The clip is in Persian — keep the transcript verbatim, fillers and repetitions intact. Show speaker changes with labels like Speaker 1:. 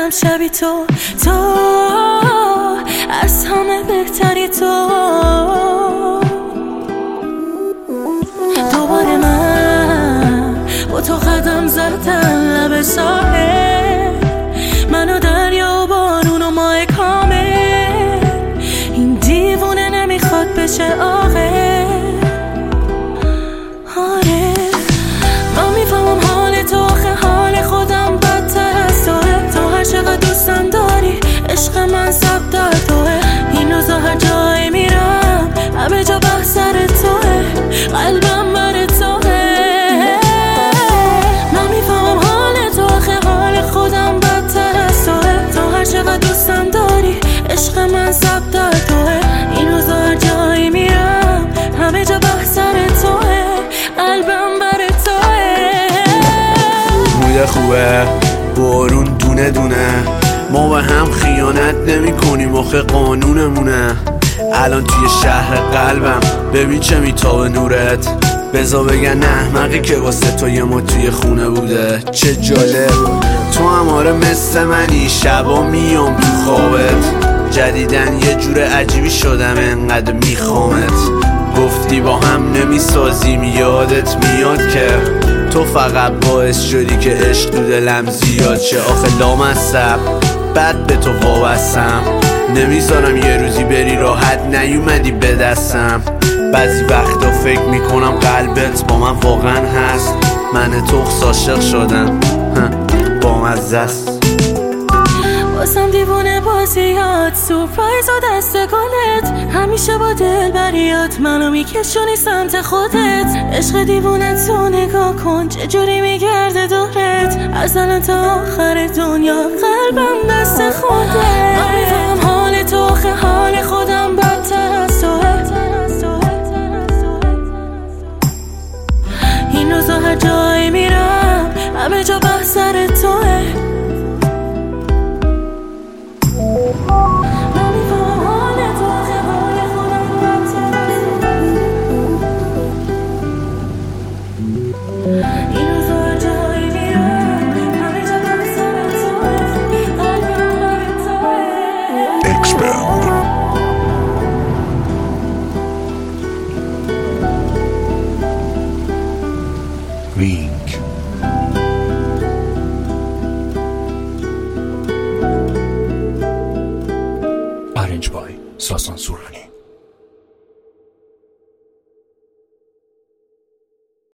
Speaker 1: ندیدم شبی تو، تو از همه بهتری تو. دوباره من با تو قدم زدم لب ساحل، منو دریا و بارون و ماه کامل. این دیوونه نمیخواد بشه عاقل. آره من میفهمم حال تو، آخه حال خودم بدتر از توه. تو هر چقدر دوستم داری عشق من ضبط در توه. این روزا هر جایی میرم همه جا بحث سر توه، قلبم بر توه. من میفهمم حال تو، آخه حال خودم بدتر از توه. تو هر چقدر دوستم داری عشق من ضبط در توه. این روزا هر جایی میرم همه جا بحث سر توه، قلبم بر توه.
Speaker 2: موده خوبه بارون دونه دونه، ما به هم خیانت نمی کنیم آخه قانونمونه. الان توی شهر قلبم ببین چه میتابه نورت. بزا بگن احمقی که واسه تو یه ما توی خونه بوده. چه جالب تو هم آره مثل منی، شبا میام تو خوابت. جدیدن یه جور عجیبی شدم انقدر میخوامت. گفتی با هم نمیسازیم یادت میاد که تو فقط باعث شدی که عشق تو دلم زیاد شه. آخه لامصب بد به تو وابستم، نمیذارم یه روزی بری راحت نیومدی به دستم. بعضی وقتا فکر میکنم قلبت با من واقعا هست. من تو عاشق شدم با مزه است.
Speaker 1: واسم دیوونه بازیات، سورپرایز و دست گلت، همیشه با دل بریات منو میکشونی سمت خودت. عشق دیوونه تو نگاه کن چجوری میگرده دورت، از الان تا آخر دنیا قلبم دست خودت. من میفهم حال تو، آخه حال خودم بدتر از توه. این روزا هر جایی میرم همه جا بحث سر توه.
Speaker 3: Wink. Arranged by Sasan Surani.